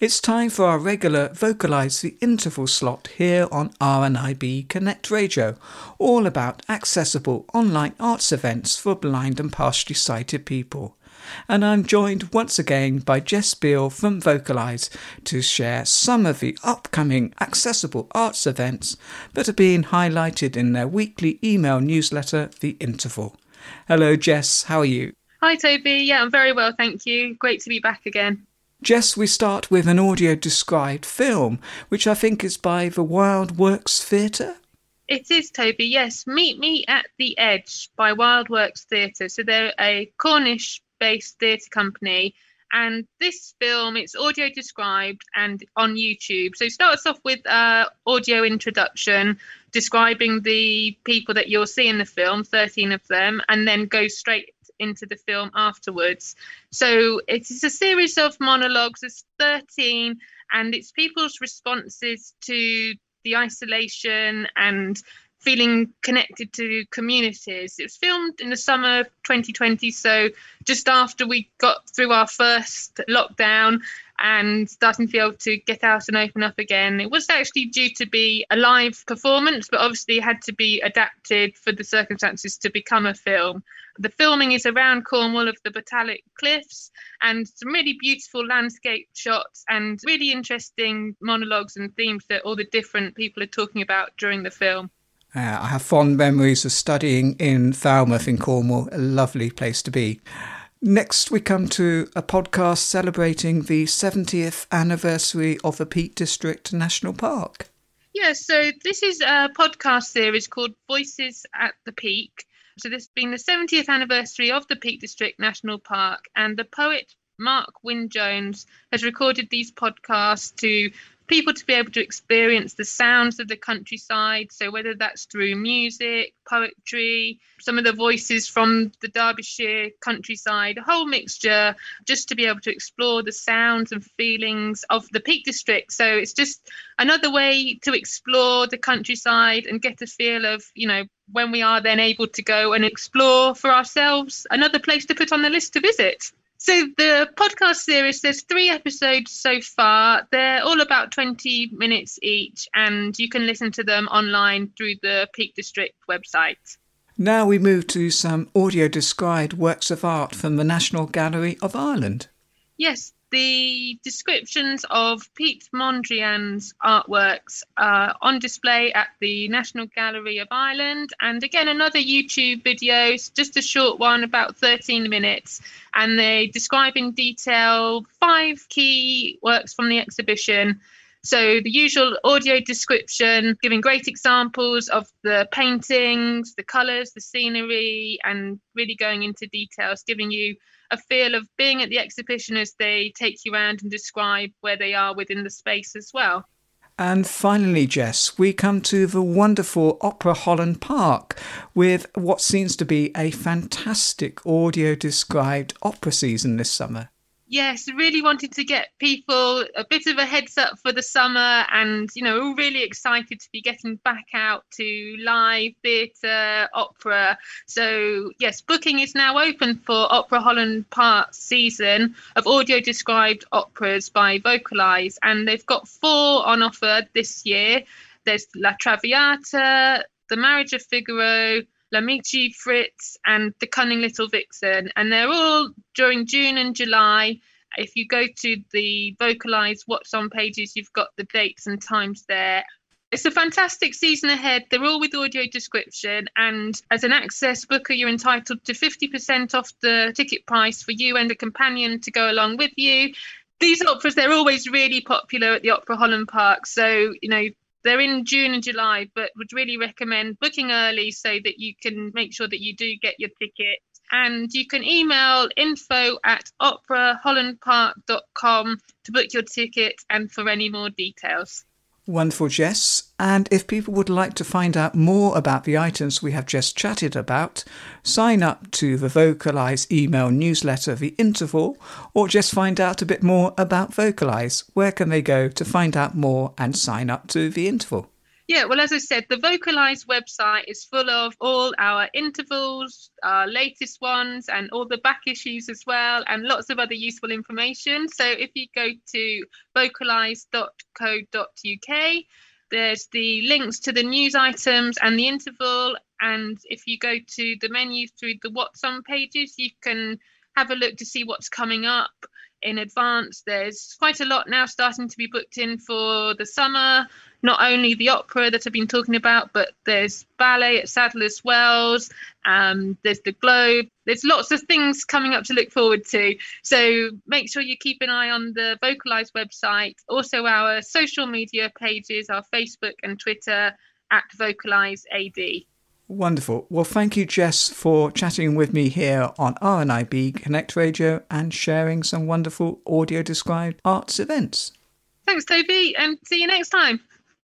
It's time for our regular Vocalise the Interval slot here on RNIB Connect Radio, all about accessible online arts events for blind and partially sighted people. And I'm joined once again by Jess Beale from Vocalise to share some of the upcoming accessible arts events that are being highlighted in their weekly email newsletter, The Interval. Hello Jess, how are you? Hi Toby, yeah, I'm very well, thank you. Great to be back again. Jess, we start with an audio-described film, which I think is by the Wild Works Theatre. It is, Toby, yes. Meet Me at the Edge by Wild Works Theatre. So they're a Cornish-based theatre company. And this film, it's audio-described and on YouTube. So it starts off with audio introduction, describing the people that you'll see in the film, 13 of them, and then goes straight into the film afterwards. So it is a series of monologues. There's 13, and it's people's responses to the isolation and feeling connected to communities. It was filmed in the summer of 2020, so just after we got through our first lockdown and starting to be able to get out and open up again. It was actually due to be a live performance, but obviously had to be adapted for the circumstances to become a film. The filming is around Cornwall of the Batalic Cliffs, and some really beautiful landscape shots and really interesting monologues and themes that all the different people are talking about during the film. I have fond memories of studying in Falmouth in Cornwall, a lovely place to be. Next, we come to a podcast celebrating the 70th anniversary of the Peak District National Park. Yeah, so this is a podcast series called Voices at the Peak. So this has been the 70th anniversary of the Peak District National Park, and the poet Mark Wynne-Jones has recorded these podcasts to people to be able to experience the sounds of the countryside. So whether that's through music, poetry, some of the voices from the Derbyshire countryside, a whole mixture, just to be able to explore the sounds and feelings of the Peak District. So it's just another way to explore the countryside and get a feel of, you know, when we are then able to go and explore for ourselves, another place to put on the list to visit. So the podcast series, there's 3 episodes so far. They're all about 20 minutes each, and you can listen to them online through the Peak District website. Now we move to some audio-described works of art from the National Gallery of Ireland. Yes, the descriptions of Pete Mondrian's artworks are on display at the National Gallery of Ireland. And again, another YouTube video, just a short one, about 13 minutes. And they describe in detail 5 key works from the exhibition. So the usual audio description, giving great examples of the paintings, the colours, the scenery, and really going into details, giving you a feel of being at the exhibition as they take you around and describe where they are within the space as well. And finally, Jess, we come to the wonderful Opera Holland Park with what seems to be a fantastic audio-described opera season this summer. Yes, really wanted to get people a bit of a heads up for the summer, and, you know, we're really excited to be getting back out to live theatre, opera. So, yes, booking is now open for Opera Holland Park season of audio-described operas by Vocalise, and they've got 4 on offer this year. There's La Traviata, The Marriage of Figaro, L'Amici Fritz, and The Cunning Little Vixen, and they're all during June and July. If you go to the Vocalise What's On pages, you've got the dates and times there. It's a fantastic season ahead. They're all with audio description, and as an access booker, you're entitled to 50% off the ticket price for you and a companion to go along with you. These operas, they're always really popular at the Opera Holland Park, so, you know, they're in June and July, but would really recommend booking early so that you can make sure that you do get your ticket. And you can email info@operahollandpark.com to book your ticket and for any more details. Wonderful, Jess. And if people would like to find out more about the items we have just chatted about, sign up to the Vocalise email newsletter, The Interval, or just find out a bit more about Vocalise. Where can they go to find out more and sign up to The Interval? Yeah, well, as I said, the Vocalise website is full of all our intervals, our latest ones, and all the back issues as well, and lots of other useful information. So if you go to vocalise.co.uk, there's the links to the news items and the interval. And if you go to the menu through the What's On pages, you can have a look to see what's coming up in advance. There's quite a lot now starting to be booked in for the summer. Not only the opera that I've been talking about, but there's ballet at Sadler's Wells, there's the Globe. There's lots of things coming up to look forward to. So make sure you keep an eye on the Vocalise website, also our social media pages, our Facebook and Twitter at Vocalise AD. Wonderful. Well, thank you, Jess, for chatting with me here on RNIB Connect Radio and sharing some wonderful audio described arts events. Thanks, Toby, and see you next time.